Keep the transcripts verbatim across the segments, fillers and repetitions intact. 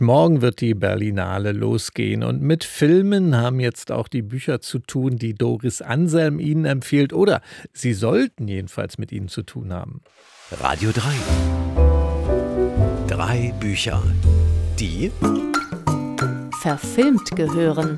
Morgen wird die Berlinale losgehen und mit Filmen haben jetzt auch die Bücher zu tun, die Doris Anselm Ihnen empfiehlt, oder sie sollten jedenfalls mit Ihnen zu tun haben. Radio drei. Drei Bücher, die verfilmt gehören.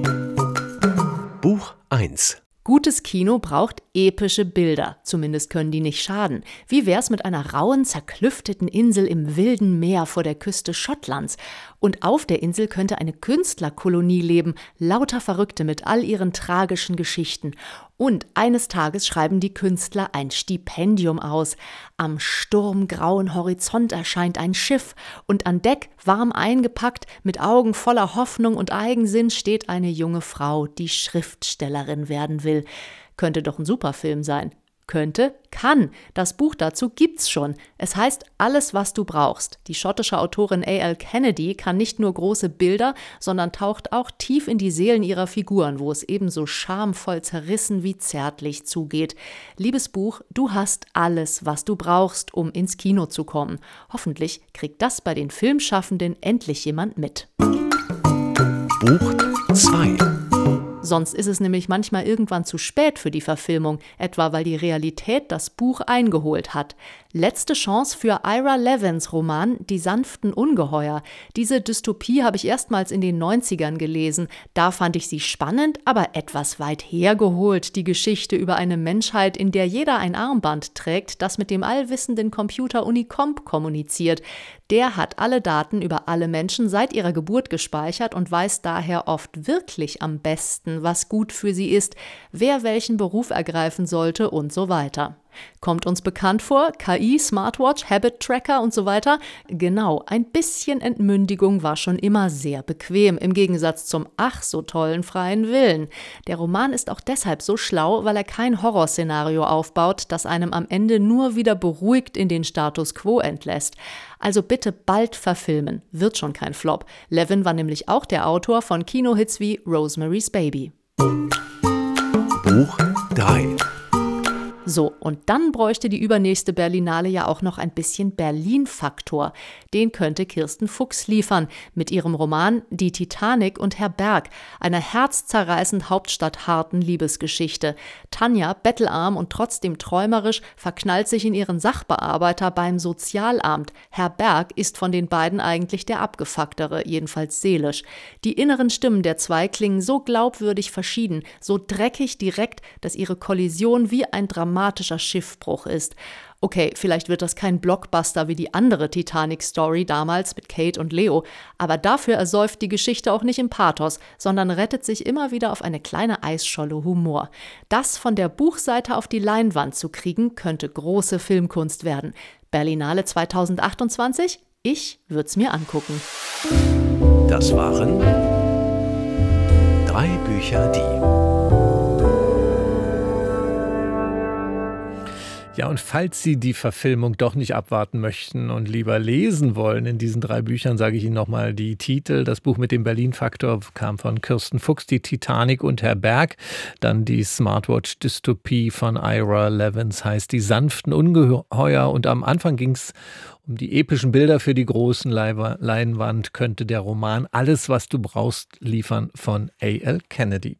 Buch eins. Gutes Kino braucht epische Bilder, zumindest können die nicht schaden. Wie wär's mit einer rauen, zerklüfteten Insel im wilden Meer vor der Küste Schottlands? Und auf der Insel könnte eine Künstlerkolonie leben, lauter Verrückte mit all ihren tragischen Geschichten. Und eines Tages schreiben die Künstler ein Stipendium aus. Am sturmgrauen Horizont erscheint ein Schiff und an Deck, warm eingepackt, mit Augen voller Hoffnung und Eigensinn, steht eine junge Frau, die Schriftstellerin werden will. Könnte doch ein Superfilm sein. Könnte, kann. Das Buch dazu gibt's schon. Es heißt Alles, was du brauchst. Die schottische Autorin A L Kennedy kann nicht nur große Bilder, sondern taucht auch tief in die Seelen ihrer Figuren, wo es ebenso schamvoll zerrissen wie zärtlich zugeht. Liebes Buch, du hast alles, was du brauchst, um ins Kino zu kommen. Hoffentlich kriegt das bei den Filmschaffenden endlich jemand mit. Buch zwei. Sonst ist es nämlich manchmal irgendwann zu spät für die Verfilmung, etwa weil die Realität das Buch eingeholt hat. Letzte Chance für Ira Levins Roman Die sanften Ungeheuer. Diese Dystopie habe ich erstmals in den neunzigern gelesen. Da fand ich sie spannend, aber etwas weit hergeholt. Die Geschichte über eine Menschheit, in der jeder ein Armband trägt, das mit dem allwissenden Computer Unicomp kommuniziert. Der hat alle Daten über alle Menschen seit ihrer Geburt gespeichert und weiß daher oft wirklich am besten, was gut für sie ist, wer welchen Beruf ergreifen sollte und so weiter. Kommt uns bekannt vor? K I, Smartwatch, Habit Tracker und so weiter? Genau, ein bisschen Entmündigung war schon immer sehr bequem, im Gegensatz zum ach so tollen freien Willen. Der Roman ist auch deshalb so schlau, weil er kein Horrorszenario aufbaut, das einem am Ende nur wieder beruhigt in den Status quo entlässt. Also bitte bald verfilmen, wird schon kein Flop. Levin war nämlich auch der Autor von Kinohits wie Rosemary's Baby. Buch drei. So, und dann bräuchte die übernächste Berlinale ja auch noch ein bisschen Berlin-Faktor. Den könnte Kirsten Fuchs liefern mit ihrem Roman Die Titanic und Herr Berg, einer herzzerreißend hauptstadtharten Liebesgeschichte. Tanja, bettelarm und trotzdem träumerisch, verknallt sich in ihren Sachbearbeiter beim Sozialamt. Herr Berg ist von den beiden eigentlich der abgefucktere, jedenfalls seelisch. Die inneren Stimmen der zwei klingen so glaubwürdig verschieden, so dreckig direkt, dass ihre Kollision wie ein dramatischer Schiffbruch ist. Okay, vielleicht wird das kein Blockbuster wie die andere Titanic-Story damals mit Kate und Leo, aber dafür ersäuft die Geschichte auch nicht im Pathos, sondern rettet sich immer wieder auf eine kleine Eisscholle Humor. Das von der Buchseite auf die Leinwand zu kriegen, könnte große Filmkunst werden. Berlinale zwanzig achtundzwanzig? Ich würd's mir angucken. Das waren drei Bücher, die Ja, und falls Sie die Verfilmung doch nicht abwarten möchten und lieber lesen wollen in diesen drei Büchern, sage ich Ihnen nochmal die Titel. Das Buch mit dem Berlin-Faktor kam von Kirsten Fuchs, Die Titanic und Herr Berg. Dann die Smartwatch-Dystopie von Ira Levins heißt Die sanften Ungeheuer. Und am Anfang ging es um die epischen Bilder für die großen Leinwand, könnte der Roman Alles, was du brauchst liefern von A L Kennedy.